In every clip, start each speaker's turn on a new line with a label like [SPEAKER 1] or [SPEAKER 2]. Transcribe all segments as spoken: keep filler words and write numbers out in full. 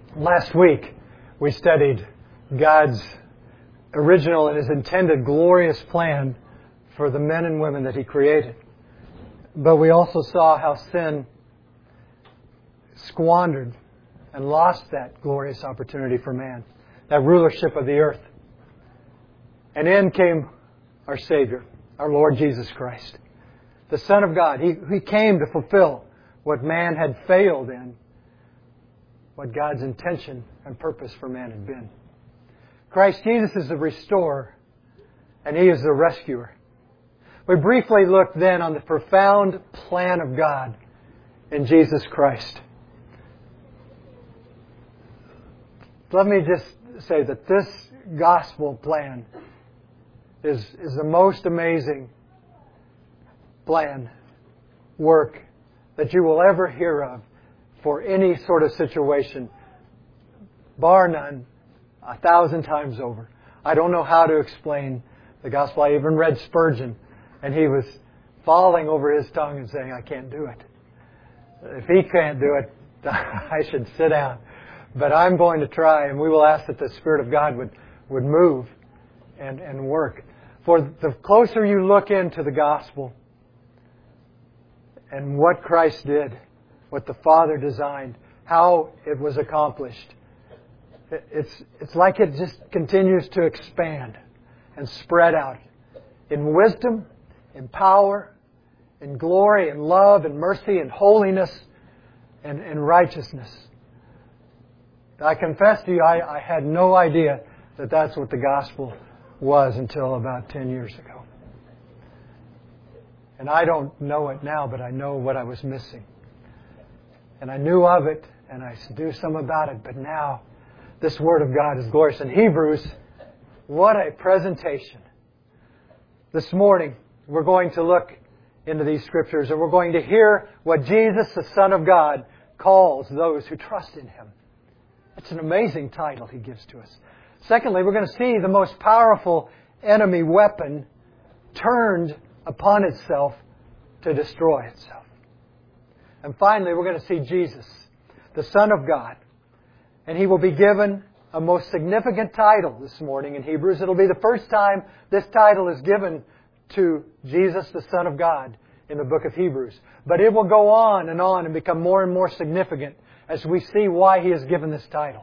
[SPEAKER 1] Last week, we studied God's original and His intended glorious plan for the men and women that He created. But we also saw how sin squandered and lost that glorious opportunity for man, that rulership of the earth. And in came our Savior, our Lord Jesus Christ, the Son of God. He, he came to fulfill what man had failed in, what God's intention and purpose for man had been. Christ Jesus is the restorer, and He is the rescuer. We briefly looked then on the profound plan of God in Jesus Christ. Let me just say that this gospel plan is, is the most amazing plan, work that you will ever hear of for any sort of situation, bar none, a thousand times over. I don't know how to explain the gospel. I even read Spurgeon, and he was falling over his tongue and saying, I can't do it. If he can't do it, I should sit down. But I'm going to try, and we will ask that the Spirit of God would, would move and, and work. For the closer you look into the gospel and what Christ did, what the Father designed, how it was accomplished, it's, it's like it just continues to expand and spread out in wisdom, in power, in glory, in love, in mercy, in holiness, and in righteousness. I confess to you, I, I had no idea that that's what the gospel was until about ten years ago. And I don't know it now, but I know what I was missing. And I knew of it, and I do some about it, but now this Word of God is glorious. In Hebrews, what a presentation. This morning, we're going to look into these Scriptures, and we're going to hear what Jesus, the Son of God, calls those who trust in Him. It's an amazing title He gives to us. Secondly, we're going to see the most powerful enemy weapon turned upon itself to destroy itself. And finally, we're going to see Jesus, the Son of God. And He will be given a most significant title this morning in Hebrews. It'll be the first time this title is given to Jesus, the Son of God, in the book of Hebrews. But it will go on and on and become more and more significant as we see why He is given this title.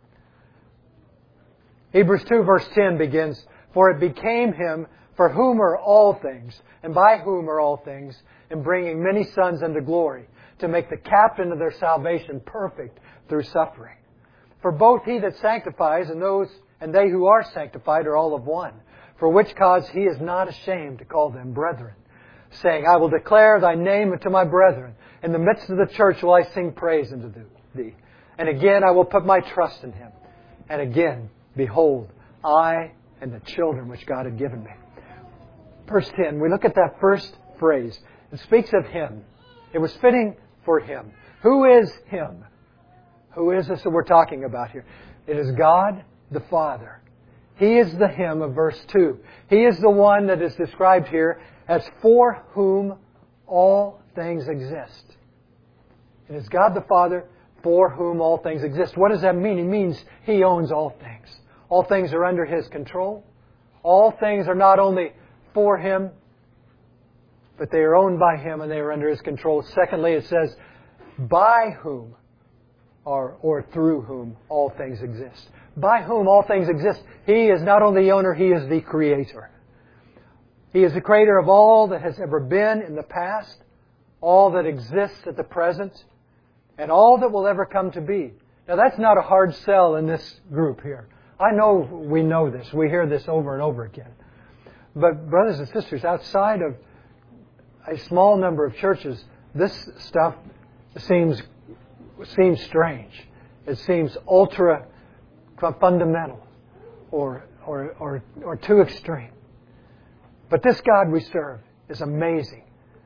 [SPEAKER 1] Hebrews two verse ten begins, For it became Him for whom are all things, and by whom are all things, in bringing many sons unto glory, to make the captain of their salvation perfect through suffering. For both He that sanctifies and those and they who are sanctified are all of one. For which cause He is not ashamed to call them brethren, saying, I will declare Thy name unto my brethren. In the midst of the church will I sing praise unto Thee. And again I will put my trust in Him. And again, behold, I and the children which God had given me. Verse ten, we look at that first phrase. It speaks of Him. It was fitting for Him. Who is Him? Who is this that we're talking about here? It is God the Father. He is the Him of verse two. He is the one that is described here as for whom all things exist. It is God the Father for whom all things exist. What does that mean? It means He owns all things. All things are under His control. All things are not only for Him, but they are owned by Him and they are under His control. Secondly, it says, by whom or, or through whom all things exist. By whom all things exist. He is not only the owner, He is the Creator. He is the Creator of all that has ever been in the past, all that exists at the present, and all that will ever come to be. Now that's not a hard sell in this group here. I know we know this. We hear this over and over again. But brothers and sisters, outside of a small number of churches, this stuff seems seems strange. It seems ultra fundamental or or or, or too extreme. But this God we serve is amazing.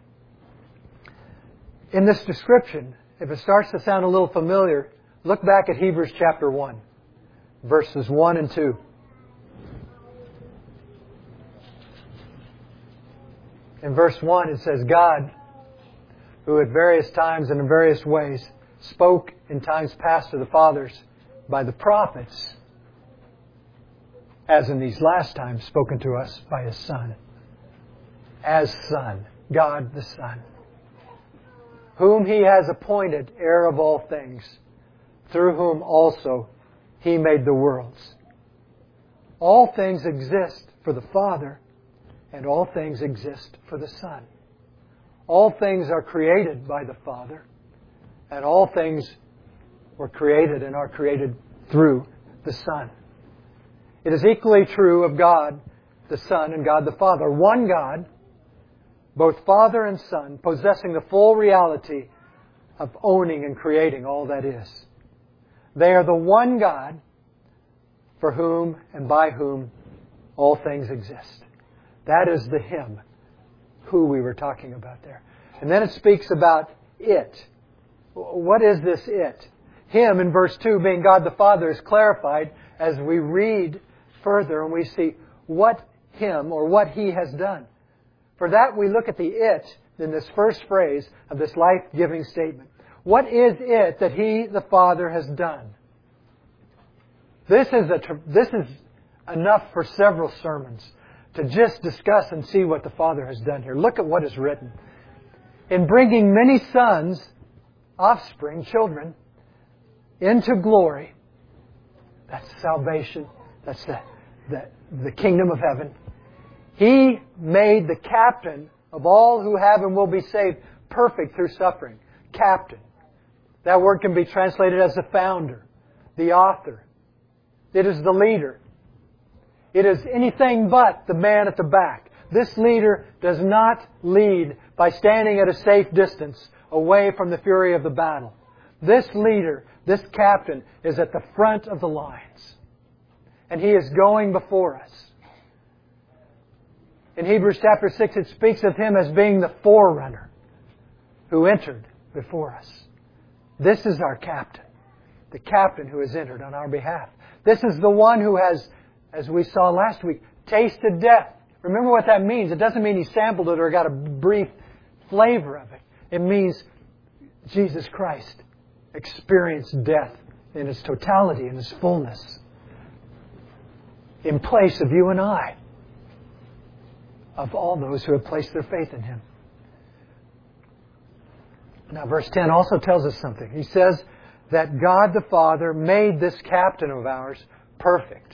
[SPEAKER 1] In this description, if it starts to sound a little familiar, look back at Hebrews chapter one, verses one and two. In verse one it says, God, who at various times and in various ways spoke in times past to the fathers by the prophets, as in these last times spoken to us by His Son. As Son, God the Son, whom He has appointed heir of all things, through whom also He made the worlds. All things exist for the Father, and all things exist for the Son. All things are created by the Father, and all things were created and are created through the Son. It is equally true of God the Son and God the Father. One God, both Father and Son, possessing the full reality of owning and creating all that is. They are the one God for whom and by whom all things exist. That is the Him, who we were talking about there. And then it speaks about it. What is this it? Him in verse two, being God the Father, is clarified as we read further and we see what Him or what He has done. For that we look at the it in this first phrase of this life-giving statement. What is it that He, the Father, has done? This is, a, this is enough for several sermons to just discuss and see what the Father has done here. Look at what is written. In bringing many sons, offspring, children, into glory, that's salvation, that's the, the, the kingdom of heaven, He made the captain of all who have and will be saved perfect through suffering. Captain. That word can be translated as the founder, the author. It is the leader. It is anything but the man at the back. This leader does not lead by standing at a safe distance away from the fury of the battle. This leader, this captain, is at the front of the lines. And he is going before us. In Hebrews chapter six, it speaks of Him as being the forerunner who entered before us. This is our captain. The captain who has entered on our behalf. This is the one who has, as we saw last week, tasted death. Remember what that means. It doesn't mean He sampled it or got a brief flavor of it. It means Jesus Christ experienced death in its totality, in its fullness, in place of you and I, of all those who have placed their faith in Him. Now, verse ten also tells us something. He says that God the Father made this captain of ours perfect.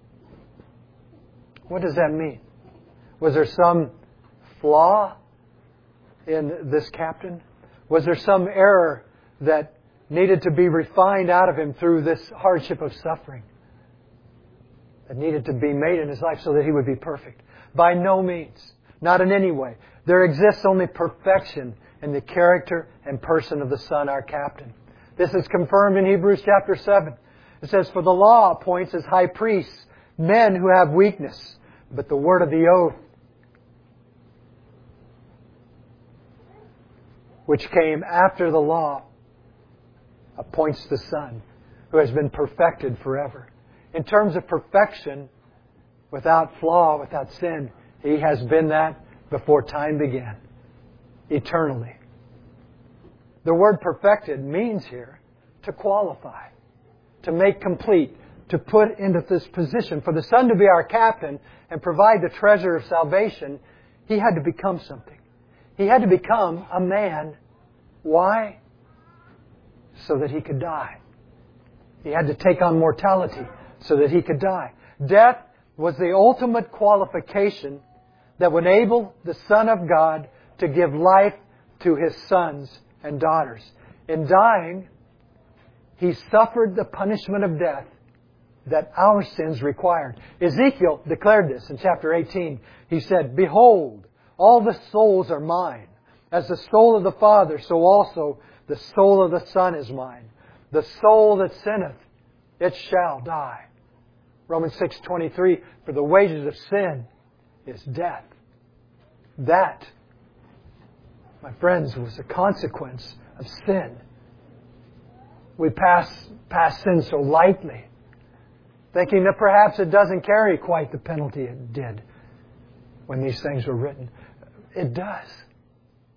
[SPEAKER 1] What does that mean? Was there some flaw in this captain? Was there some error that needed to be refined out of him through this hardship of suffering that needed to be made in his life so that he would be perfect? By no means. Not in any way. There exists only perfection in the character and person of the Son, our captain. This is confirmed in Hebrews chapter seven. It says, "For the law appoints as high priests men who have weakness, but the word of the oath, which came after the law, appoints the Son, who has been perfected forever." In terms of perfection, without flaw, without sin, He has been that before time began, eternally. The word perfected means here to qualify, to make complete, to put into this position. For the Son to be our captain and provide the treasure of salvation, He had to become something. He had to become a man. Why? So that He could die. He had to take on mortality so that He could die. Death was the ultimate qualification that would enable the Son of God to give life to His sons and daughters. In dying, He suffered the punishment of death that our sins required. Ezekiel declared this in chapter eighteen. He said, "Behold, all the souls are mine. As the soul of the Father, so also the soul of the Son is mine. The soul that sinneth, it shall die." Romans six twenty-three, "For the wages of sin is death." That, my friends, was a consequence of sin. We pass, pass sin so lightly, thinking that perhaps it doesn't carry quite the penalty it did when these things were written. It does.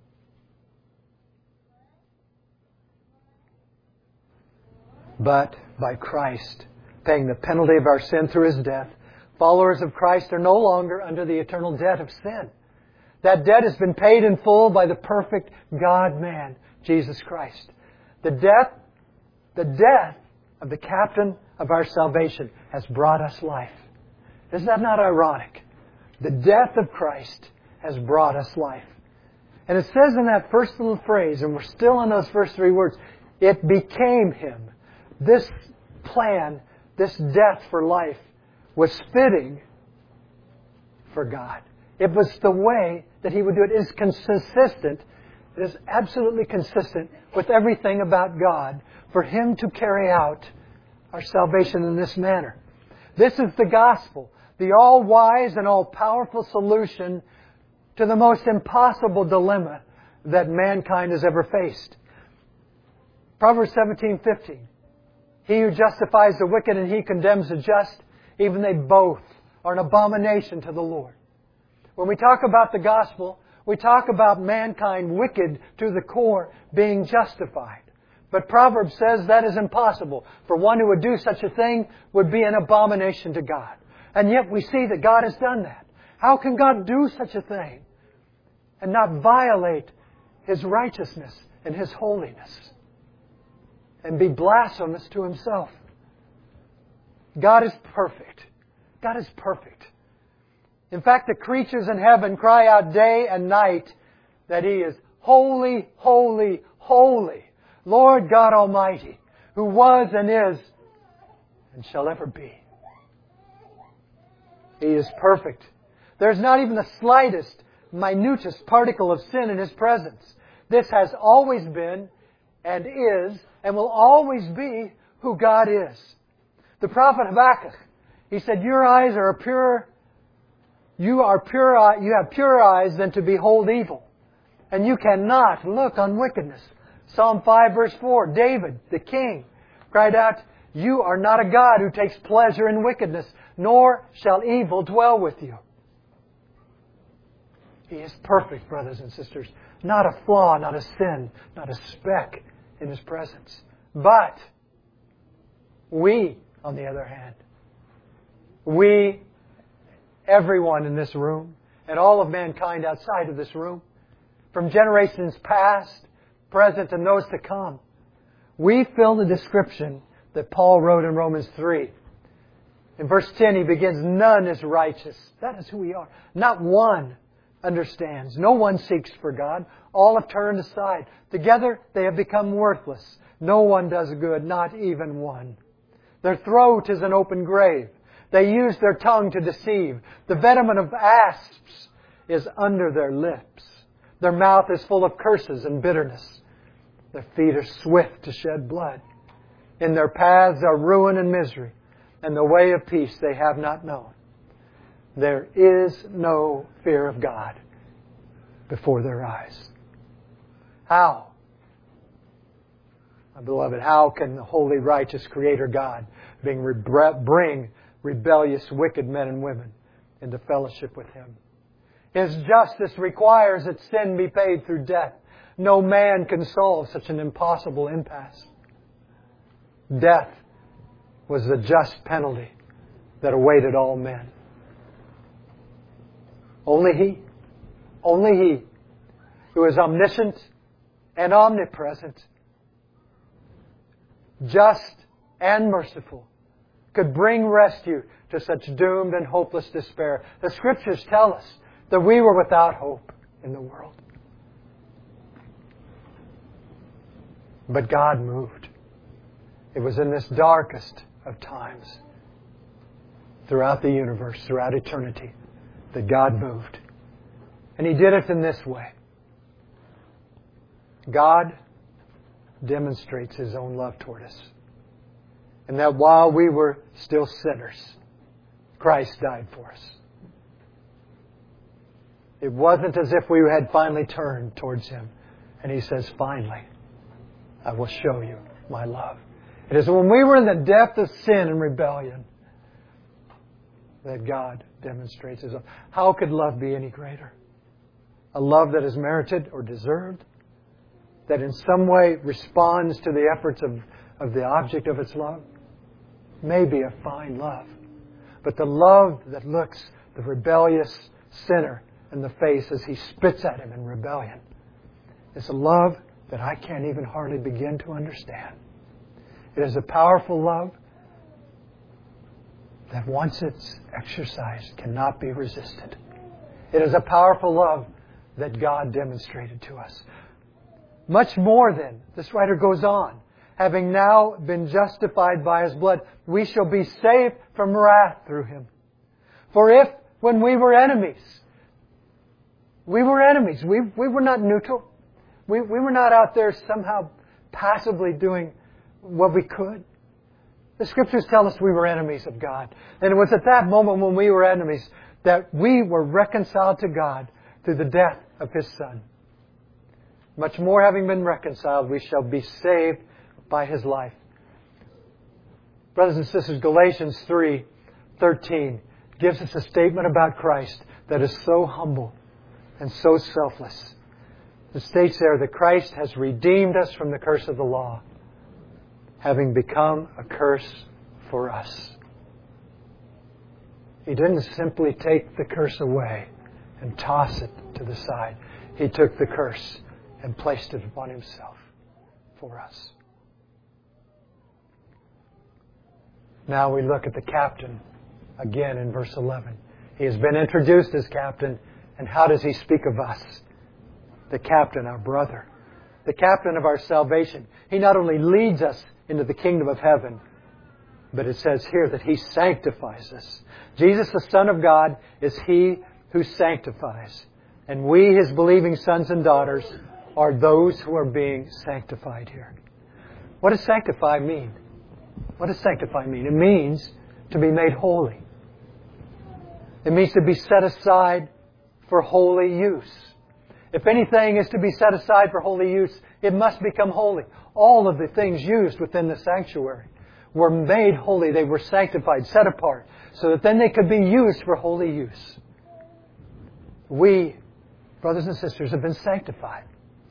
[SPEAKER 1] But by Christ, paying the penalty of our sin through His death, followers of Christ are no longer under the eternal debt of sin. That debt has been paid in full by the perfect God-man, Jesus Christ. The death, the death of the captain of our salvation has brought us life. Is that not ironic? The death of Christ has brought us life. And it says in that first little phrase, and we're still in those first three words, it became Him. This plan, this death for life, was fitting for God. It was the way that He would do it. It is consistent. It is absolutely consistent with everything about God for Him to carry out our salvation in this manner. This is the gospel, the all-wise and all-powerful solution to the most impossible dilemma that mankind has ever faced. Proverbs seventeen fifteen. He who justifies the wicked and he condemns the just, even they both are an abomination to the Lord. When we talk about the gospel, we talk about mankind wicked to the core being justified. But Proverbs says that is impossible. For one who would do such a thing would be an abomination to God. And yet we see that God has done that. How can God do such a thing and not violate His righteousness and His holiness and be blasphemous to Himself? God is perfect. God is perfect. In fact, the creatures in heaven cry out day and night that He is holy, holy, holy, Lord God Almighty, who was and is and shall ever be. He is perfect. There's not even the slightest, minutest particle of sin in His presence. This has always been and is and will always be who God is. The prophet Habakkuk, he said, your eyes are pure, you are pure, you have purer eyes than to behold evil. And you cannot look on wickedness. Psalm five verse four, David, the king, cried out, you are not a God who takes pleasure in wickedness, nor shall evil dwell with you. He is perfect, brothers and sisters. Not a flaw, not a sin, not a speck in His presence. But we, on the other hand, we, everyone in this room, and all of mankind outside of this room, from generations past, present, and those to come, we fill the description that Paul wrote in Romans three. In verse ten, he begins, none is righteous. That is who we are. Not one understands. No one seeks for God. All have turned aside. Together they have become worthless. No one does good, not even one. Their throat is an open grave. They use their tongue to deceive. The venom of asps is under their lips. Their mouth is full of curses and bitterness. Their feet are swift to shed blood. In their paths are ruin and misery, and the way of peace they have not known. There is no fear of God before their eyes. How? My beloved, how can the holy, righteous Creator God bring rebellious, wicked men and women into fellowship with Him? His justice requires that sin be paid through death. No man can solve such an impossible impasse. Death was the just penalty that awaited all men. Only He, only He, who is omniscient and omnipresent, just and merciful, could bring rescue to such doomed and hopeless despair. The Scriptures tell us that we were without hope in the world. But God moved. It was in this darkest of times, throughout the universe, throughout eternity, that God moved. And He did it in this way. God demonstrates His own love toward us. And that while we were still sinners, Christ died for us. It wasn't as if we had finally turned towards Him. And He says, finally, I will show you my love. It is when we were in the depth of sin and rebellion that God demonstrates His love. How could love be any greater? A love that is merited or deserved? That in some way responds to the efforts of, of the object of its love? may be a fine love. But the love that looks the rebellious sinner in the face as he spits at him in rebellion is a love that I can't even hardly begin to understand. It is a powerful love that once it's exercised cannot be resisted. It is a powerful love that God demonstrated to us. Much more than, this writer goes on, having now been justified by His blood, we shall be saved from wrath through Him. For if, when we were enemies, we were enemies, we, we were not neutral, we, we were not out there somehow passively doing what we could. The Scriptures tell us we were enemies of God. And it was at that moment when we were enemies that we were reconciled to God through the death of His Son. Much more having been reconciled, we shall be saved by His life. Brothers and sisters, Galatians three thirteen gives us a statement about Christ that is so humble and so selfless. It states there that Christ has redeemed us from the curse of the law, having become a curse for us. He didn't simply take the curse away and toss it to the side. He took the curse and placed it upon Himself for us. Now we look at the captain again in verse eleven. He has been introduced as captain, and how does he speak of us? The captain, our brother. The captain of our salvation. He not only leads us into the kingdom of heaven, but it says here that He sanctifies us. Jesus, the Son of God, is He who sanctifies. And we, His believing sons and daughters, are those who are being sanctified here. What does sanctify mean? What does sanctify mean? It means to be made holy. It means to be set aside for holy use. If anything is to be set aside for holy use, it must become holy. All of the things used within the sanctuary were made holy. They were sanctified, set apart, so that then they could be used for holy use. We, brothers and sisters, have been sanctified.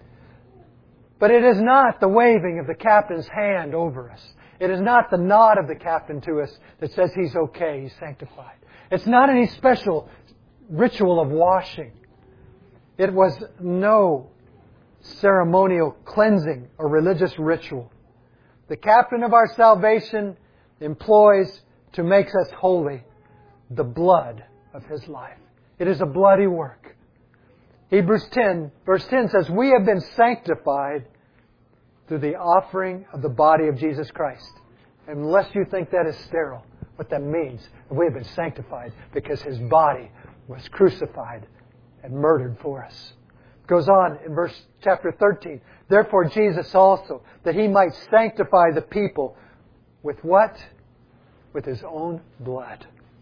[SPEAKER 1] But it is not the waving of the captain's hand over us. It is not the nod of the captain to us that says he's okay, he's sanctified. It's not any special ritual of washing. It was no ceremonial cleansing or religious ritual. The captain of our salvation employs to make us holy the blood of His life. It is a bloody work. Hebrews ten, verse ten says, we have been sanctified through the offering of the body of Jesus Christ. Unless you think that is sterile, what that means, we have been sanctified because His body was crucified and murdered for us. It goes on in verse chapter thirteen. Therefore Jesus also, that He might sanctify the people with what? With His own blood.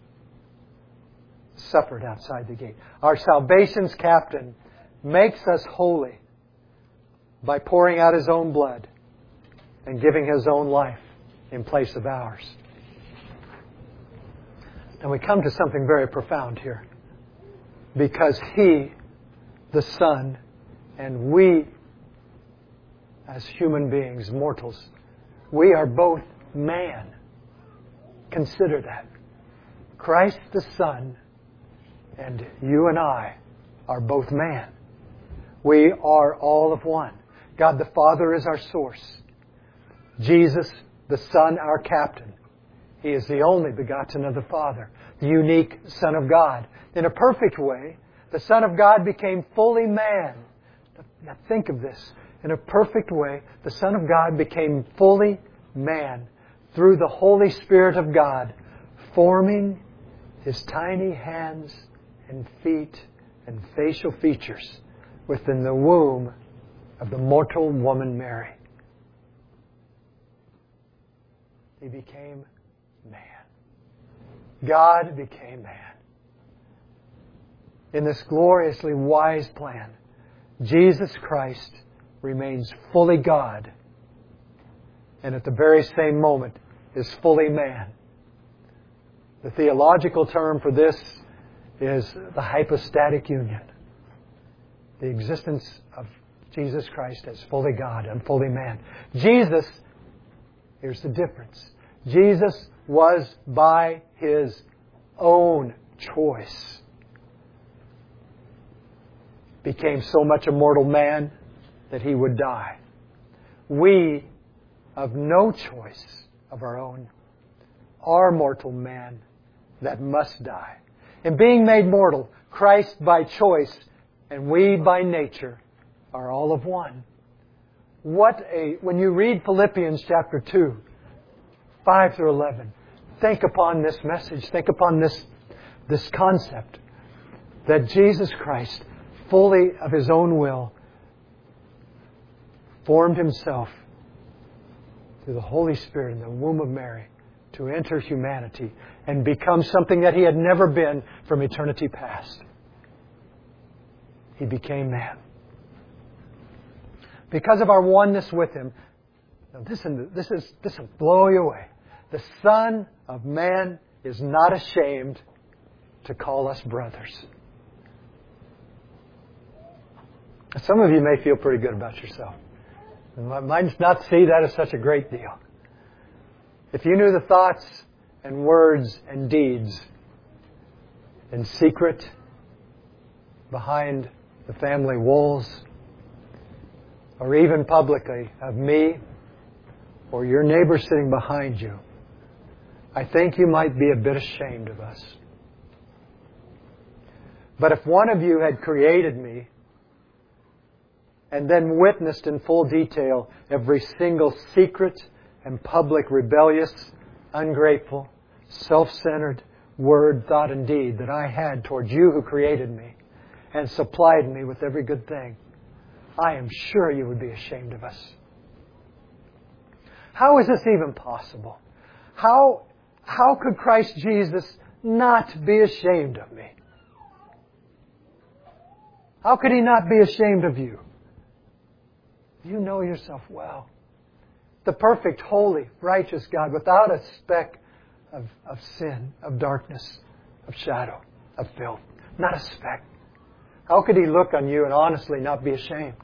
[SPEAKER 1] Suffered outside the gate. Our salvation's captain makes us holy by pouring out His own blood and giving His own life in place of ours. And we come to something very profound here. Because He, the Son, and we, as human beings, mortals, we are both man. Consider that. Christ the Son and you and I are both man. We are all of one. God the Father is our source. Jesus, the Son, our captain. He is the only begotten of the Father, the unique Son of God. In a perfect way, the Son of God became fully man. Now think of this. In a perfect way, the Son of God became fully man through the Holy Spirit of God, forming His tiny hands and feet and facial features within the womb of the mortal woman Mary. He became man. God became man. In this gloriously wise plan, Jesus Christ remains fully God, and at the very same moment is fully man. The theological term for this is the hypostatic union. The existence of Jesus Christ as fully God and fully man. Jesus, here's the difference. Jesus was by His own choice, became so much a mortal man that He would die. We, of no choice of our own, are mortal man that must die. In being made mortal, Christ by choice and we by nature are all of one. What a, when you read Philippians chapter two, five through eleven, think upon this message, think upon this, this concept that Jesus Christ, fully of His own will, formed Himself through the Holy Spirit in the womb of Mary to enter humanity and become something that He had never been from eternity past. He became man. Because of our oneness with Him, now this, this, is, this will blow you away. The Son of Man is not ashamed to call us brothers. Some of you may feel pretty good about yourself. Might not see that as such a great deal. If you knew the thoughts and words and deeds in secret behind the family walls, or even publicly, of me or your neighbor sitting behind you, I think you might be a bit ashamed of us. But if one of you had created me and then witnessed in full detail every single secret and public rebellious, ungrateful, self-centered word, thought, and deed that I had toward you who created me and supplied me with every good thing, I am sure you would be ashamed of us. How is this even possible? How, how could Christ Jesus not be ashamed of me? How could He not be ashamed of you? You know yourself well. The perfect, holy, righteous God without a speck of, of sin, of darkness, of shadow, of filth. Not a speck. How could He look on you and honestly not be ashamed?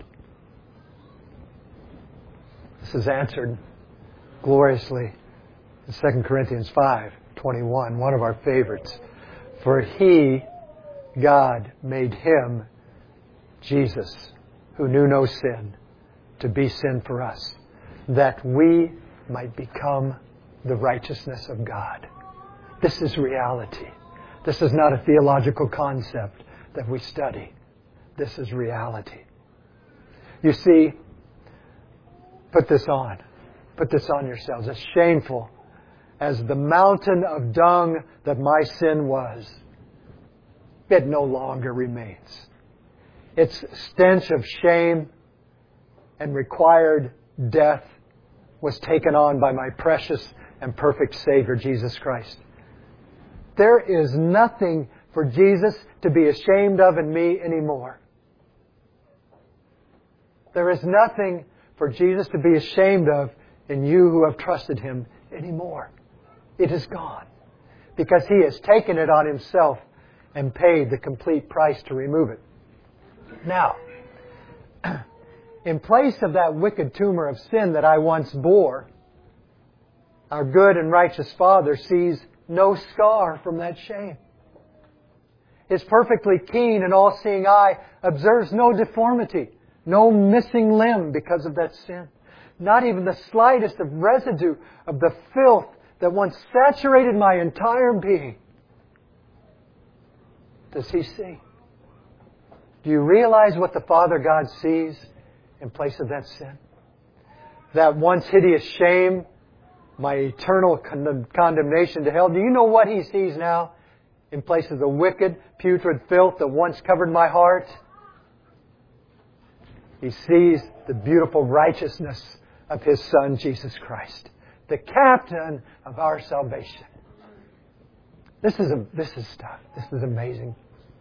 [SPEAKER 1] This is answered gloriously in Second Corinthians five twenty-one, one of our favorites. For He, God, made Him, Jesus, who knew no sin, to be sin for us, that we might become the righteousness of God. This is reality. This is not a theological concept that we study. This is reality. You see, put this on. Put this on yourselves. As shameful as the mountain of dung that my sin was, it no longer remains. Its stench of shame and required death was taken on by my precious and perfect Savior, Jesus Christ. There is nothing for Jesus to be ashamed of in me anymore. There is nothing for Jesus to be ashamed of in you who have trusted Him anymore. It is gone. Because He has taken it on Himself and paid the complete price to remove it. Now, in place of that wicked tumor of sin that I once bore, our good and righteous Father sees no scar from that shame. His perfectly keen and all-seeing eye observes no deformity, no missing limb because of that sin. Not even the slightest of residue of the filth that once saturated my entire being. Does He see? Do you realize what the Father God sees in place of that sin? That once hideous shame, my eternal con- condemnation to hell. Do you know what He sees now in place of the wicked, putrid filth that once covered my heart? He sees the beautiful righteousness of His Son, Jesus Christ, the captain of our salvation. This is a, this is stuff. This is amazing.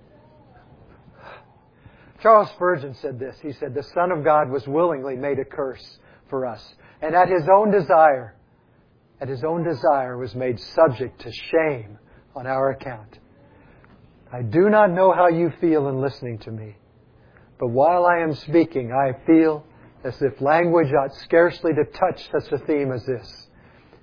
[SPEAKER 1] Charles Spurgeon said this. He said, the Son of God was willingly made a curse for us, and at His own desire, at His own desire was made subject to shame on our account. I do not know how you feel in listening to me, but while I am speaking, I feel as if language ought scarcely to touch such a theme as this.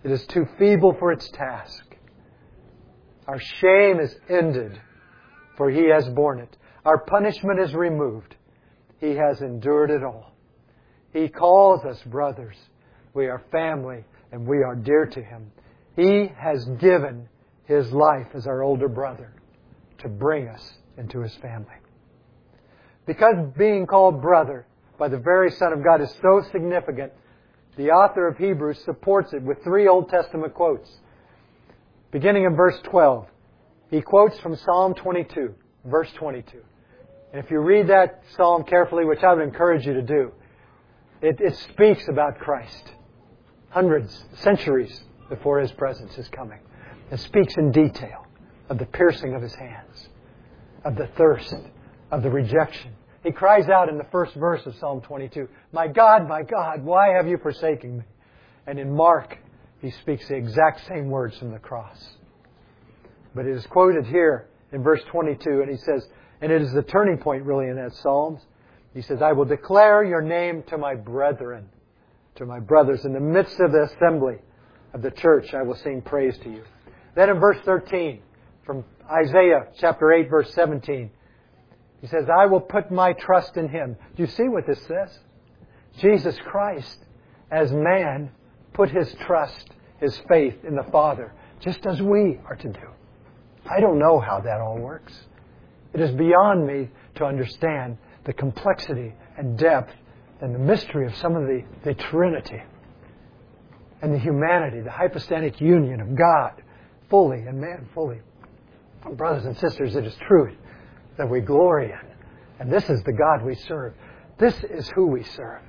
[SPEAKER 1] It is too feeble for its task. Our shame is ended, for He has borne it. Our punishment is removed. He has endured it all. He calls us brothers. We are family, and we are dear to Him. He has given His life as our older brother to bring us into His family. Because being called brother by the very Son of God is so significant, the author of Hebrews supports it with three Old Testament quotes. Beginning in verse twelve, he quotes from Psalm twenty-two, verse twenty-two. And if you read that psalm carefully, which I would encourage you to do, it, it speaks about Christ. Hundreds, centuries before His presence is coming. It speaks in detail of the piercing of His hands, of the thirst, of the rejection. He cries out in the first verse of Psalm twenty-two, "My God, my God, why have you forsaken me?" And in Mark, he speaks the exact same words from the cross. But it is quoted here in verse twenty-two, and he says, and it is the turning point really in that Psalms. He says, "I will declare your name to my brethren," to my brothers. In the midst of the assembly of the church, I will sing praise to you. Then in verse thirteen, from Isaiah chapter eight, verse seventeen, he says, "I will put my trust in Him." Do you see what this says? Jesus Christ, as man, put His trust, His faith in the Father, just as we are to do. I don't know how that all works. It is beyond me to understand the complexity and depth and the mystery of some of the, the Trinity and the humanity, the hypostatic union of God fully and man fully. Brothers and sisters, it is truth that we glory in. And this is the God we serve. This is who we serve.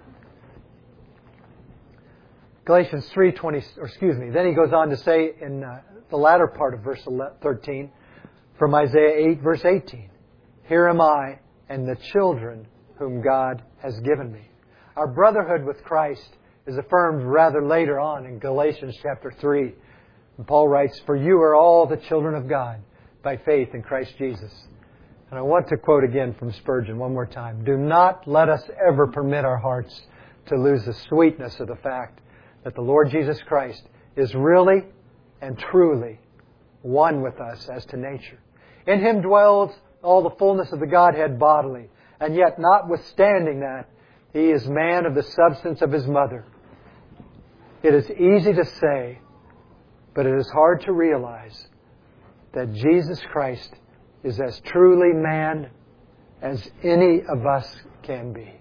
[SPEAKER 1] Galatians three twenty, or excuse me, then he goes on to say in uh, the latter part of verse thirteen, from Isaiah eight, verse eighteen, "Here am I and the children whom God has given me." Our brotherhood with Christ is affirmed rather later on in Galatians chapter three. And Paul writes, "For you are all the children of God by faith in Christ Jesus." And I want to quote again from Spurgeon one more time. "Do not let us ever permit our hearts to lose the sweetness of the fact that the Lord Jesus Christ is really and truly one with us as to nature. In Him dwells all the fullness of the Godhead bodily, and yet notwithstanding that, He is man of the substance of His mother." It is easy to say, but it is hard to realize that Jesus Christ is as truly man as any of us can be.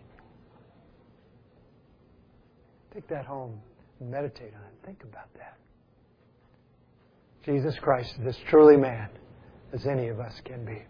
[SPEAKER 1] Take that home and meditate on it. Think about that. Jesus Christ is as truly man as any of us can be.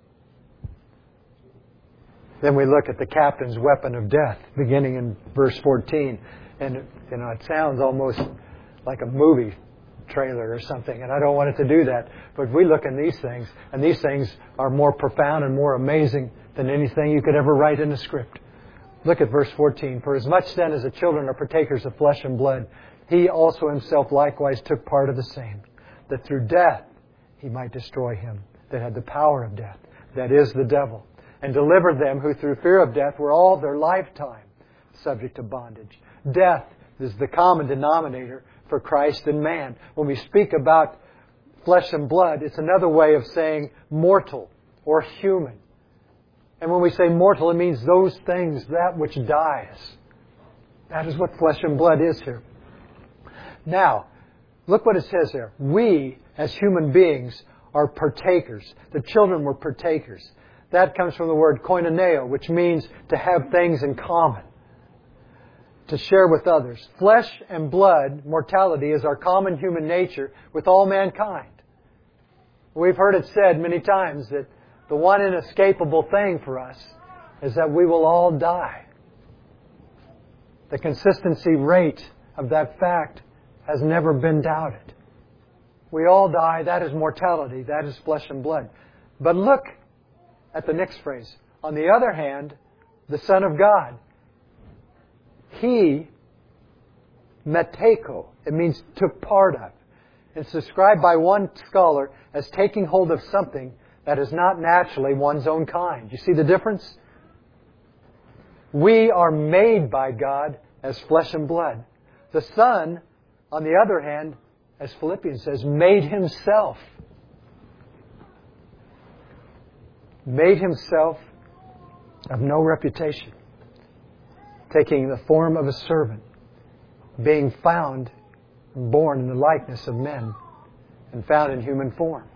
[SPEAKER 1] Then we look at the captain's weapon of death, beginning in verse fourteen. And, you know, it sounds almost like a movie trailer or something, and I don't want it to do that. But we look in these things, and these things are more profound and more amazing than anything you could ever write in a script. Look at verse fourteen. "For as much then as the children are partakers of flesh and blood, He also Himself likewise took part of the same, that through death He might destroy him that had the power of death, that is, the devil, and deliver them who through fear of death were all their lifetime subject to bondage." Death is the common denominator for Christ and man. When we speak about flesh and blood, it's another way of saying mortal or human. And when we say mortal, it means those things, that which dies. That is what flesh and blood is here. Now, look what it says there. We, as human beings, are partakers. The children were partakers. That comes from the word koinoneo, which means to have things in common, to share with others. Flesh and blood, mortality, is our common human nature with all mankind. We've heard it said many times that the one inescapable thing for us is that we will all die. The consistency rate of that fact has never been doubted. We all die. That is mortality. That is flesh and blood. But look at the next phrase. On the other hand, the Son of God, He, meteko, it means took part of. It's described by one scholar as taking hold of something that is not naturally one's own kind. You see the difference? We are made by God as flesh and blood. The Son on the other hand, as Philippians says, made Himself. Made Himself of no reputation, taking the form of a servant, being found and born in the likeness of men, and found in human form.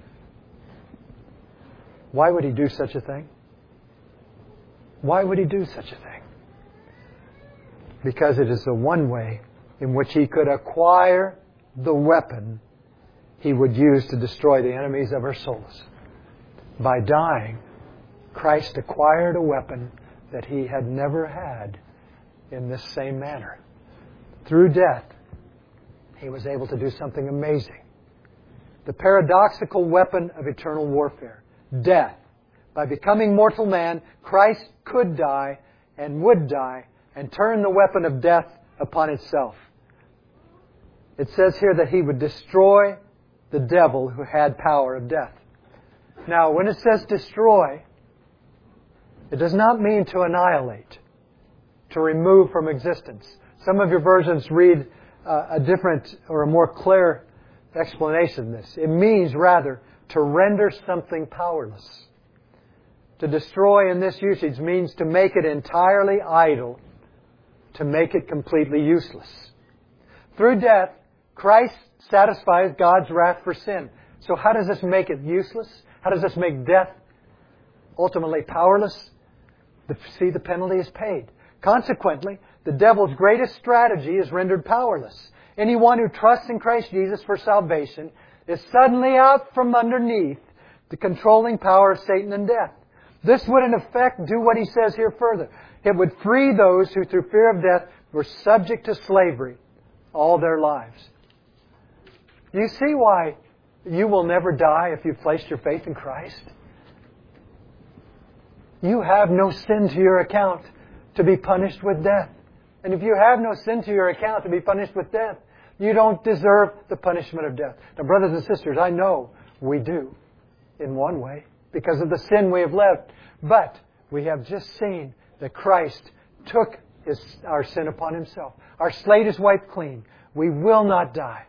[SPEAKER 1] Why would He do such a thing? Why would He do such a thing? Because it is the one way in which He could acquire the weapon He would use to destroy the enemies of our souls. By dying, Christ acquired a weapon that He had never had in this same manner. Through death, He was able to do something amazing. The paradoxical weapon of eternal warfare, death. By becoming mortal man, Christ could die and would die and turn the weapon of death upon itself. It says here that He would destroy the devil who had power of death. Now, when it says destroy, it does not mean to annihilate, to remove from existence. Some of your versions read uh, a different or a more clear explanation of this. It means rather to render something powerless. To destroy in this usage means to make it entirely idle, to make it completely useless. Through death, Christ satisfies God's wrath for sin. So how does this make it useless? How does this make death ultimately powerless? The, see, the penalty is paid. Consequently, the devil's greatest strategy is rendered powerless. Anyone who trusts in Christ Jesus for salvation is suddenly out from underneath the controlling power of Satan and death. This would in effect do what he says here further. It would free those who through fear of death were subject to slavery all their lives. You see why you will never die if you've placed your faith in Christ? You have no sin to your account to be punished with death. And if you have no sin to your account to be punished with death, you don't deserve the punishment of death. Now, brothers and sisters, I know we do in one way because of the sin we have left. But we have just seen that Christ took his, our sin upon Himself. Our slate is wiped clean. We will not die.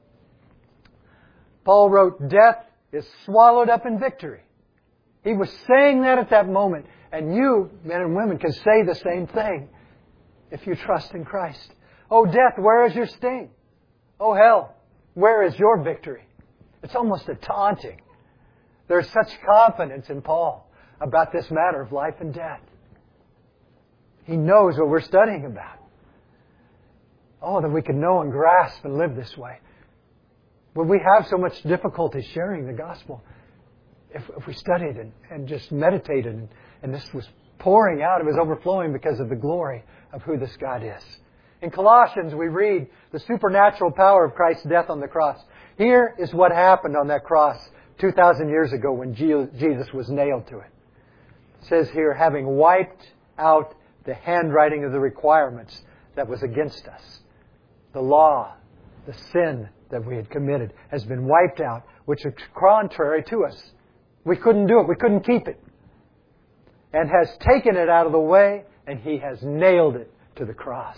[SPEAKER 1] Paul wrote, death is swallowed up in victory. He was saying that at that moment. And you, men and women, can say the same thing if you trust in Christ. Oh, death, where is your sting? Oh, hell, where is your victory? It's almost a taunting. There's such confidence in Paul about this matter of life and death. He knows what we're studying about. Oh, that we can know and grasp and live this way. Would we have so much difficulty sharing the gospel if, if we studied and, and just meditated and, and this was pouring out, it was overflowing because of the glory of who this God is. In Colossians, we read the supernatural power of Christ's death on the cross. Here is what happened on that cross two thousand years ago when Jesus was nailed to it. It says here, having wiped out the handwriting of the requirements that was against us. The law, the sin that we had committed has been wiped out, which is contrary to us. We couldn't do it. We couldn't keep it. And has taken it out of the way, and He has nailed it to the cross.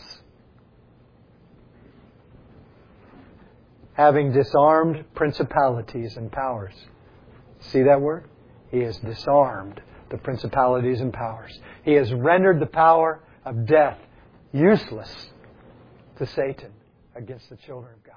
[SPEAKER 1] Having disarmed principalities and powers. See that word? He has disarmed the principalities and powers. He has rendered the power of death useless to Satan against the children of God.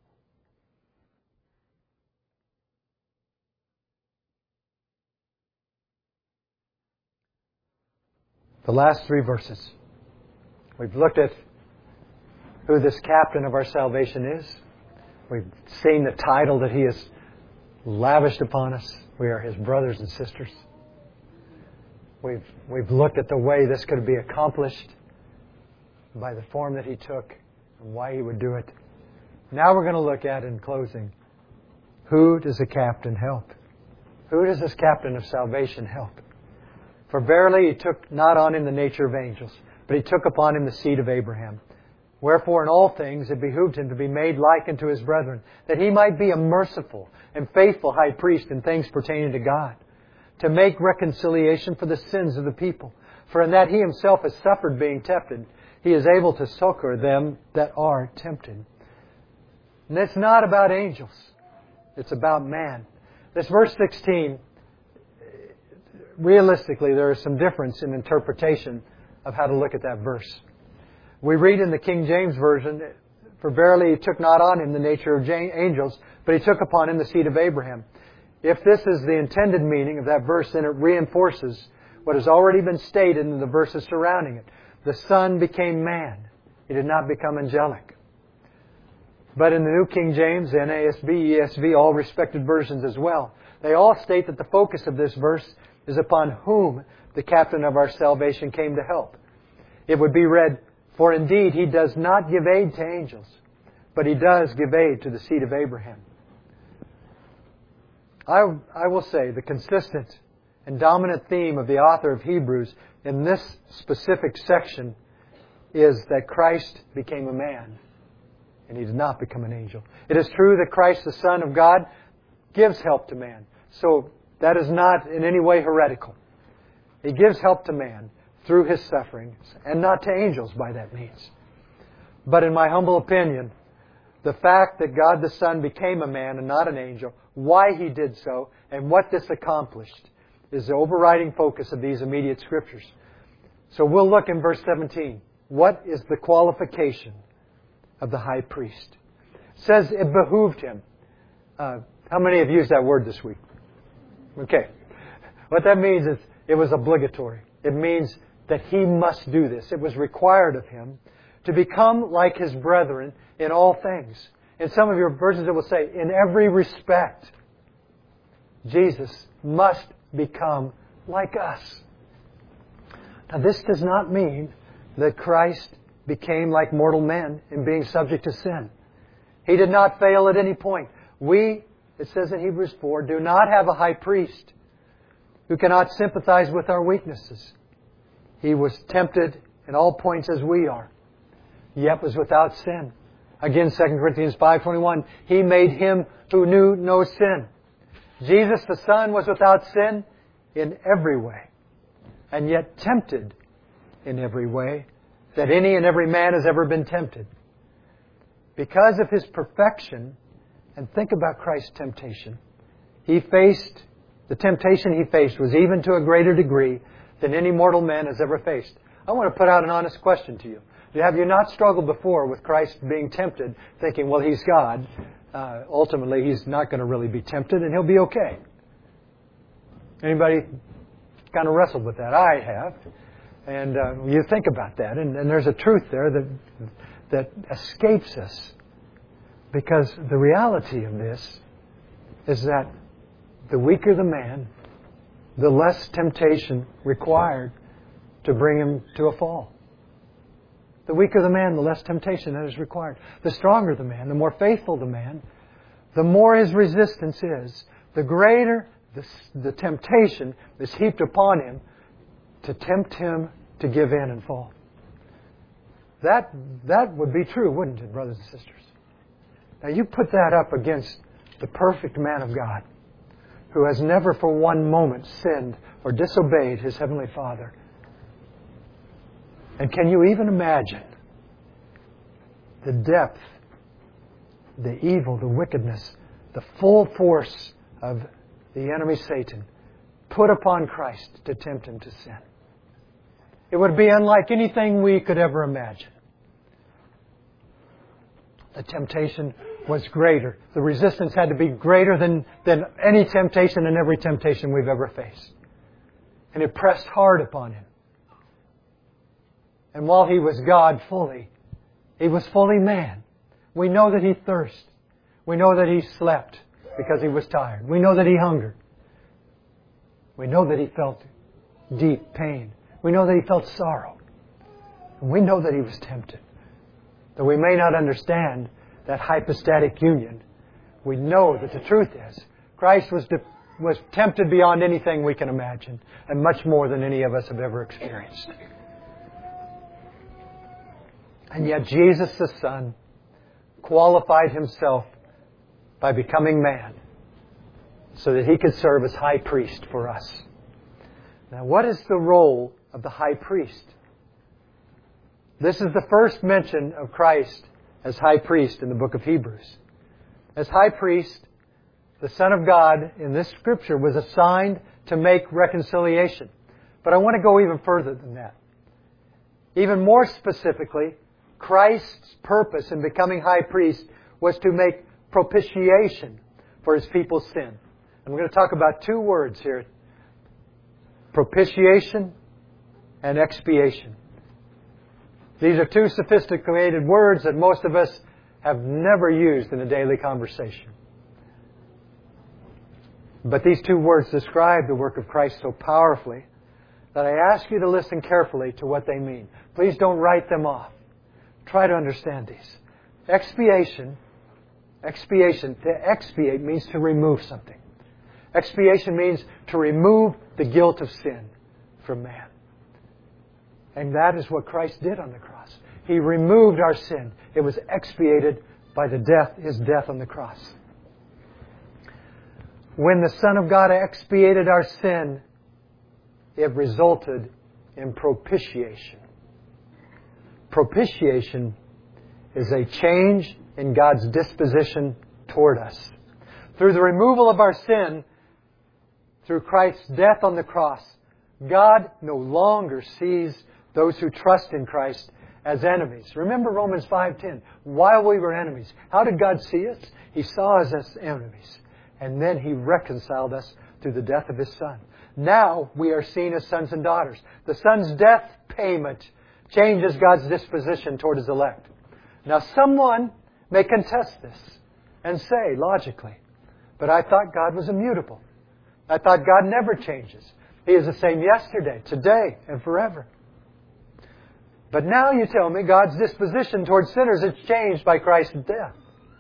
[SPEAKER 1] The last three verses. We've looked at who this captain of our salvation is. We've seen the title that He has lavished upon us. We are His brothers and sisters. We've, we've looked at the way this could be accomplished by the form that He took and why He would do it. Now we're going to look at, in closing, who does the captain help? Who does this captain of salvation help? For verily He took not on Him the nature of angels, but He took upon Him the seed of Abraham. Wherefore in all things it behooved Him to be made like unto His brethren, that He might be a merciful and faithful high priest in things pertaining to God, to make reconciliation for the sins of the people. For in that He Himself has suffered being tempted, He is able to succor them that are tempted. And it's not about angels. It's about man. This verse sixteen, realistically, there is some difference in interpretation of how to look at that verse. We read in the King James Version, "For verily He took not on Him the nature of angels, but He took upon Him the seed of Abraham." If this is the intended meaning of that verse, then it reinforces what has already been stated in the verses surrounding it. The Son became man. He did not become angelic. But in the New King James, N A S B, E S V, all respected versions as well, they all state that the focus of this verse is upon whom the captain of our salvation came to help. It would be read, "For indeed He does not give aid to angels, but He does give aid to the seed of Abraham." I, I will say the consistent and dominant theme of the author of Hebrews in this specific section is that Christ became a man and He did not become an angel. It is true that Christ, the Son of God, gives help to man. So that is not in any way heretical. He gives help to man through His sufferings and not to angels by that means. But in my humble opinion, the fact that God the Son became a man and not an angel, why He did so, and what this accomplished is the overriding focus of these immediate Scriptures. So we'll look in verse seventeen. What is the qualification of the high priest? It says it behooved Him. Uh, how many have used that word this week? Okay. What that means is it was obligatory. It means that He must do this. It was required of Him to become like His brethren in all things. In some of your versions it will say, in every respect, Jesus must become like us. Now this does not mean that Christ became like mortal men in being subject to sin. He did not fail at any point. We, it says in Hebrews four, do not have a high priest who cannot sympathize with our weaknesses. He was tempted in all points as we are, yet was without sin. Again, Second Corinthians five twenty-one, He made Him who knew no sin. Jesus the Son was without sin in every way, and yet tempted in every way that any and every man has ever been tempted. Because of His perfection, and think about Christ's temptation, He faced, the temptation He faced was even to a greater degree than any mortal man has ever faced. I want to put out an honest question to you. Have you not struggled before with Christ being tempted, thinking, well, He's God. Uh, ultimately, He's not going to really be tempted, and He'll be okay. Anybody kind of wrestled with that? I have. And uh, you think about that, and, and there's a truth there that that escapes us. Because the reality of this is that the weaker the man, the less temptation required to bring him to a fall. The weaker the man, the less temptation that is required. The stronger the man, the more faithful the man, the more his resistance is, the greater the, the temptation is heaped upon him to tempt him to give in and fall. That, that would be true, wouldn't it, brothers and sisters? Now you put that up against the perfect man of God who has never for one moment sinned or disobeyed His Heavenly Father. And can you even imagine the depth, the evil, the wickedness, the full force of the enemy Satan put upon Christ to tempt Him to sin? It would be unlike anything we could ever imagine. The temptation was greater. The resistance had to be greater than, than any temptation and every temptation we've ever faced. And it pressed hard upon Him. And while He was God fully, He was fully man. We know that He thirsted. We know that He slept because He was tired. We know that He hungered. We know that He felt deep pain. We know that He felt sorrow. And we know that He was tempted. Though we may not understand that hypostatic union, we know that the truth is Christ was de- was tempted beyond anything we can imagine, and much more than any of us have ever experienced. And yet Jesus the Son qualified Himself by becoming man so that He could serve as high priest for us. Now, what is the role of the high priest? This is the first mention of Christ as high priest in the book of Hebrews. As high priest, the Son of God in this Scripture was assigned to make reconciliation. But I want to go even further than that. Even more specifically, Christ's purpose in becoming high priest was to make propitiation for His people's sin. And we're going to talk about two words here. Propitiation and expiation. These are two sophisticated words that most of us have never used in a daily conversation. But these two words describe the work of Christ so powerfully that I ask you to listen carefully to what they mean. Please don't write them off. Try to understand these. Expiation, expiation, to expiate means to remove something. Expiation means to remove the guilt of sin from man. And that is what Christ did on the cross. He removed our sin. It was expiated by the death, His death on the cross. When the Son of God expiated our sin, it resulted in propitiation. Propitiation is a change in God's disposition toward us. Through the removal of our sin, through Christ's death on the cross, God no longer sees those who trust in Christ as enemies. Remember Romans five ten. While we were enemies, how did God see us? He saw us as enemies. And then He reconciled us through the death of His Son. Now we are seen as sons and daughters. The Son's death payment changes God's disposition toward His elect. Now someone may contest this and say, logically, but I thought God was immutable. I thought God never changes. He is the same yesterday, today, and forever. But now you tell me God's disposition towards sinners is changed by Christ's death.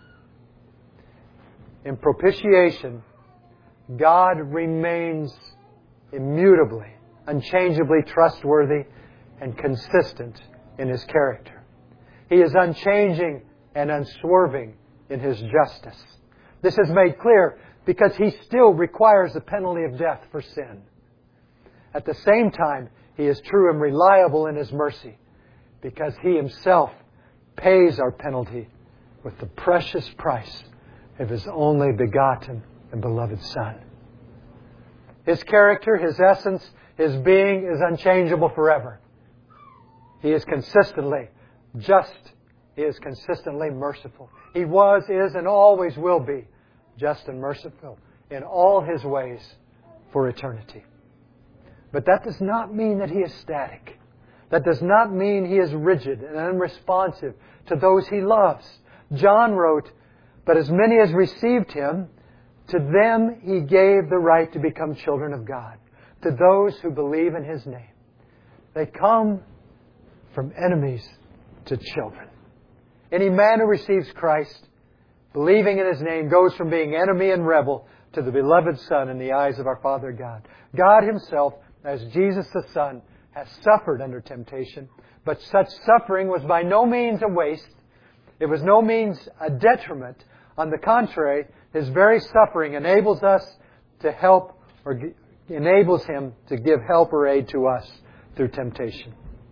[SPEAKER 1] In propitiation, God remains immutably, unchangeably trustworthy and consistent in His character. He is unchanging and unswerving in His justice. This is made clear because He still requires the penalty of death for sin. At the same time, He is true and reliable in His mercy because He Himself pays our penalty with the precious price of His only begotten and beloved Son. His character, His essence, His being is unchangeable forever. He is consistently just. He is consistently merciful. He was, is, and always will be just and merciful in all His ways for eternity. But that does not mean that He is static. That does not mean He is rigid and unresponsive to those He loves. John wrote, "But as many as received Him, to them He gave the right to become children of God, to those who believe in His name." They come from enemies to children. Any man who receives Christ, believing in His name, goes from being enemy and rebel to the beloved Son in the eyes of our Father God. God Himself, as Jesus the Son, has suffered under temptation, but such suffering was by no means a waste. It was no means a detriment. On the contrary, His very suffering enables us to help, or enables Him to give help or aid to us through temptation.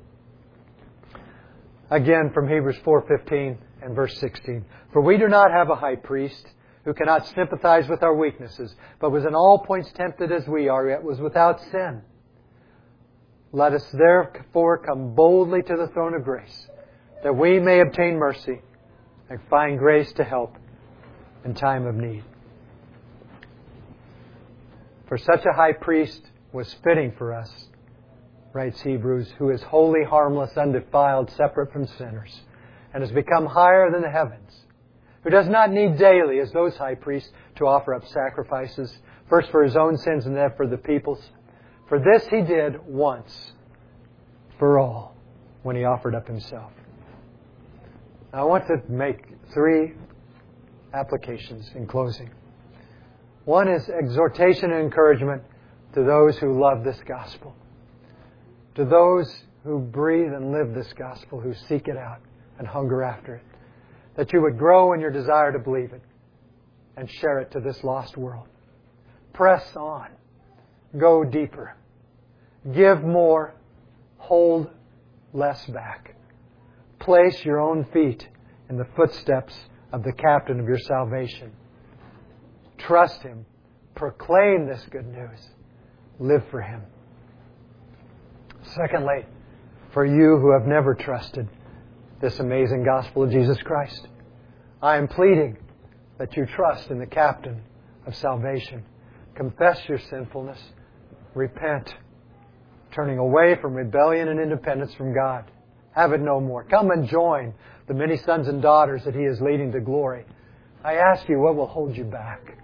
[SPEAKER 1] Again, from Hebrews four fifteen and verse sixteen. "For we do not have a high priest who cannot sympathize with our weaknesses, but was in all points tempted as we are, yet was without sin. Let us therefore come boldly to the throne of grace, that we may obtain mercy and find grace to help in time of need." For such a high priest was fitting for us, writes Hebrews, "who is holy, harmless, undefiled, separate from sinners, and has become higher than the heavens, who does not need daily, as those high priests, to offer up sacrifices, first for His own sins and then for the people's. For this He did once for all, when He offered up Himself." Now, I want to make three applications in closing. One is exhortation and encouragement to those who love this gospel, to those who breathe and live this gospel, who seek it out and hunger after it, that you would grow in your desire to believe it and share it to this lost world. Press on. Go deeper. Give more. Hold less back. Place your own feet in the footsteps of the captain of your salvation. Trust Him. Proclaim this good news. Live for Him. Secondly, for you who have never trusted this amazing gospel of Jesus Christ, I am pleading that you trust in the captain of salvation. Confess your sinfulness. Repent, turning away from rebellion and independence from God. Have it no more. Come and join the many sons and daughters that He is leading to glory. I ask you, what will hold you back?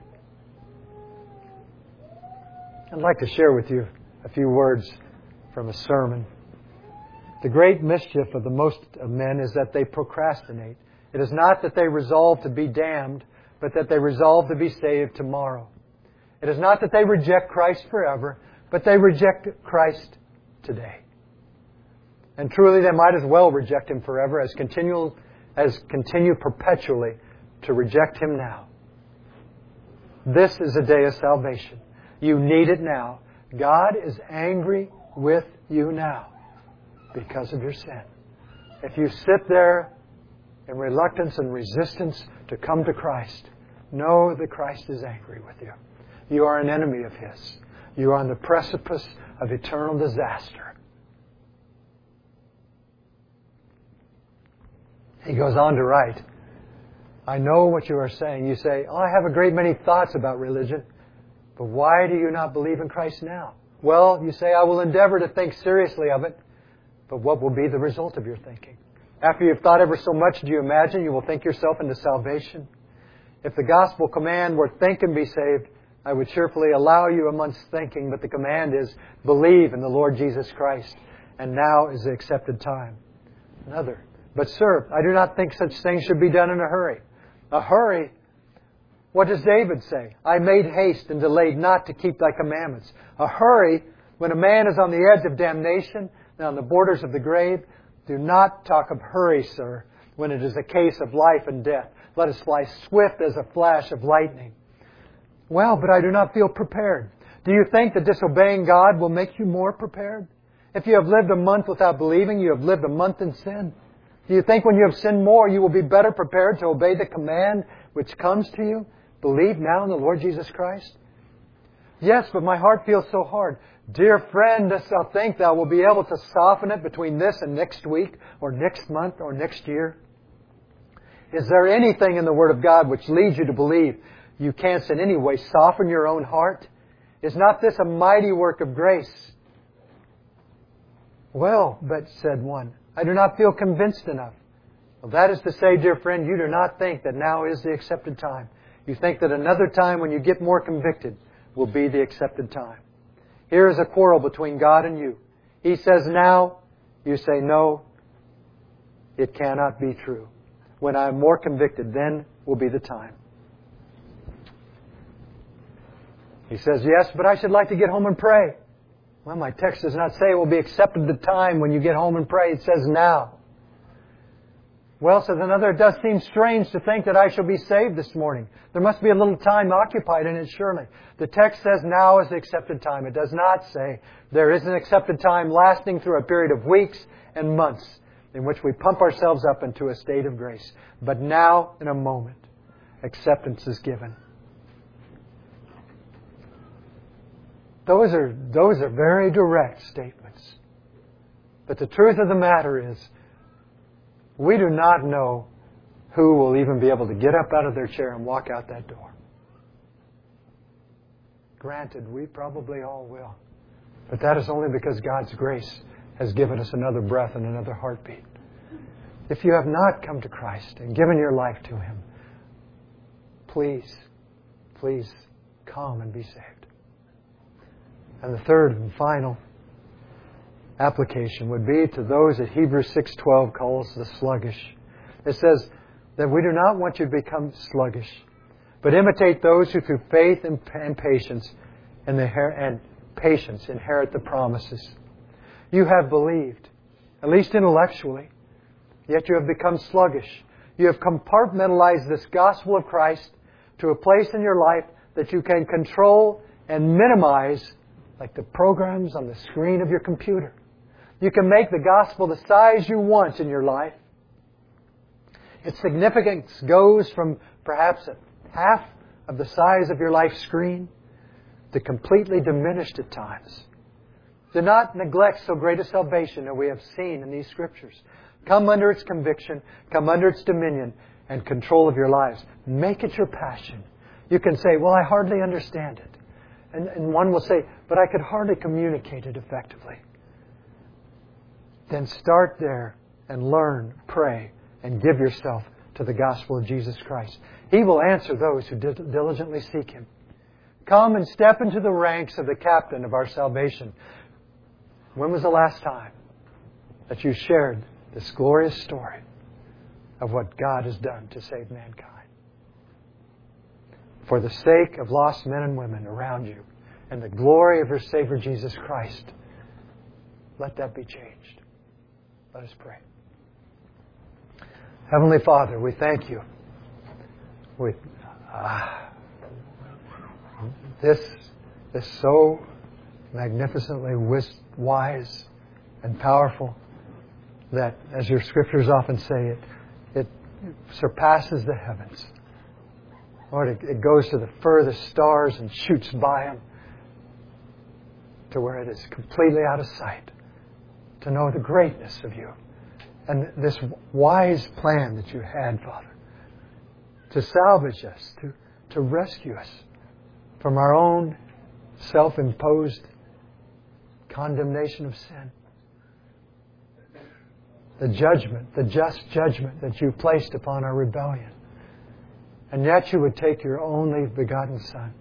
[SPEAKER 1] I'd like to share with you a few words from a sermon. The great mischief of the most of men is that they procrastinate. It is not that they resolve to be damned, but that they resolve to be saved tomorrow. It is not that they reject Christ forever, but they reject Christ today. And truly they might as well reject Him forever as continue, as continue perpetually to reject Him now. This is a day of salvation. You need it now. God is angry with you now because of your sin. If you sit there in reluctance and resistance to come to Christ, know that Christ is angry with you. You are an enemy of His. You are on the precipice of eternal disaster. He goes on to write, I know what you are saying. You say, oh, I have a great many thoughts about religion, but why do you not believe in Christ now? Well, you say, I will endeavor to think seriously of it, but what will be the result of your thinking? After you've thought ever so much, do you imagine you will think yourself into salvation? If the gospel command were think and be saved, I would cheerfully allow you a month's thinking, but the command is believe in the Lord Jesus Christ, and now is the accepted time. Another, but sir, I do not think such things should be done in a hurry. A hurry? What does David say? I made haste and delayed not to keep thy commandments. A hurry, when a man is on the edge of damnation and on the borders of the grave, do not talk of hurry, sir, when it is a case of life and death. Let us fly swift as a flash of lightning. Well, but I do not feel prepared. Do you think that disobeying God will make you more prepared? If you have lived a month without believing, you have lived a month in sin. Do you think when you have sinned more, you will be better prepared to obey the command which comes to you? Believe now in the Lord Jesus Christ? Yes, but my heart feels so hard. Dear friend, dost thou think thou will be able to soften it between this and next week, or next month, or next year? Is there anything in the Word of God which leads you to believe you can't in any way soften your own heart? Is not this a mighty work of grace? Well, but, said one, I do not feel convinced enough. Well, that is to say, dear friend, you do not think that now is the accepted time. You think that another time when you get more convicted will be the accepted time. Here is a quarrel between God and you. He says now, you say no, it cannot be true. When I am more convicted, then will be the time. He says, yes, but I should like to get home and pray. Well, my text does not say it will be accepted the time when you get home and pray. It says now. Well, says another, it does seem strange to think that I shall be saved this morning. There must be a little time occupied in it, surely. The text says now is the accepted time. It does not say there is an accepted time lasting through a period of weeks and months in which we pump ourselves up into a state of grace. But now, in a moment, acceptance is given. Those are, those are very direct statements. But the truth of the matter is, we do not know who will even be able to get up out of their chair and walk out that door. Granted, we probably all will. But that is only because God's grace has given us another breath and another heartbeat. If you have not come to Christ and given your life to Him, please, please come and be saved. And the third and final application would be to those that Hebrews six twelve calls the sluggish. It says that we do not want you to become sluggish, but imitate those who through faith and, and patience and, the, and patience inherit the promises. You have believed, at least intellectually, yet you have become sluggish. You have compartmentalized this gospel of Christ to a place in your life that you can control and minimize like the programs on the screen of your computer. You can make the gospel the size you want in your life. Its significance goes from perhaps a half of the size of your life screen to completely diminished at times. Do not neglect so great a salvation that we have seen in these Scriptures. Come under its conviction, come under its dominion and control of your lives. Make it your passion. You can say, well, I hardly understand it. And, and one will say, but I could hardly communicate it effectively. Then start there and learn, pray, and give yourself to the gospel of Jesus Christ. He will answer those who diligently seek Him. Come and step into the ranks of the captain of our salvation. When was the last time that you shared this glorious story of what God has done to save mankind? For the sake of lost men and women around you and the glory of your Savior Jesus Christ, let that be changed. Let us pray. Heavenly Father, we thank You. We, uh, this is so magnificently wise and powerful that, as Your Scriptures often say, it, it surpasses the heavens. Lord, it, it goes to the furthest stars and shoots by them to where it is completely out of sight. To know the greatness of You. And this wise plan that You had, Father, to salvage us, to, to rescue us from our own self-imposed condemnation of sin. The judgment, the just judgment that You placed upon our rebellion. And yet You would take Your only begotten Son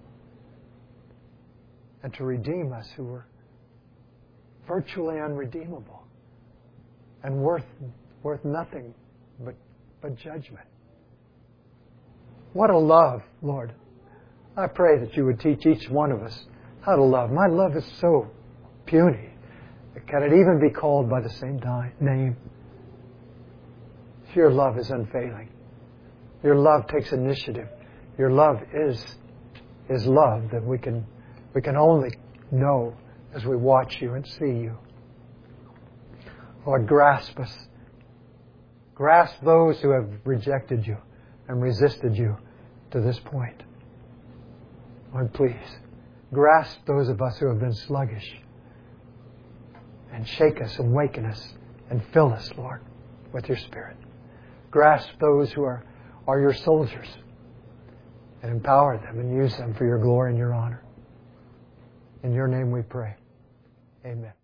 [SPEAKER 1] and to redeem us who were virtually unredeemable and worth worth nothing but, but judgment. What a love, Lord. I pray that You would teach each one of us how to love. My love is so puny. Can it even be called by the same name? Your love is unfailing. Your love takes initiative. Your love is, is love that we can, we can only know as we watch You and see You. Lord, grasp us. Grasp those who have rejected You and resisted You to this point. Lord, please, grasp those of us who have been sluggish and shake us and waken us and fill us, Lord, with Your Spirit. Grasp those who are, are Your soldiers and empower them and use them for Your glory and Your honor. In Your name we pray. Amen.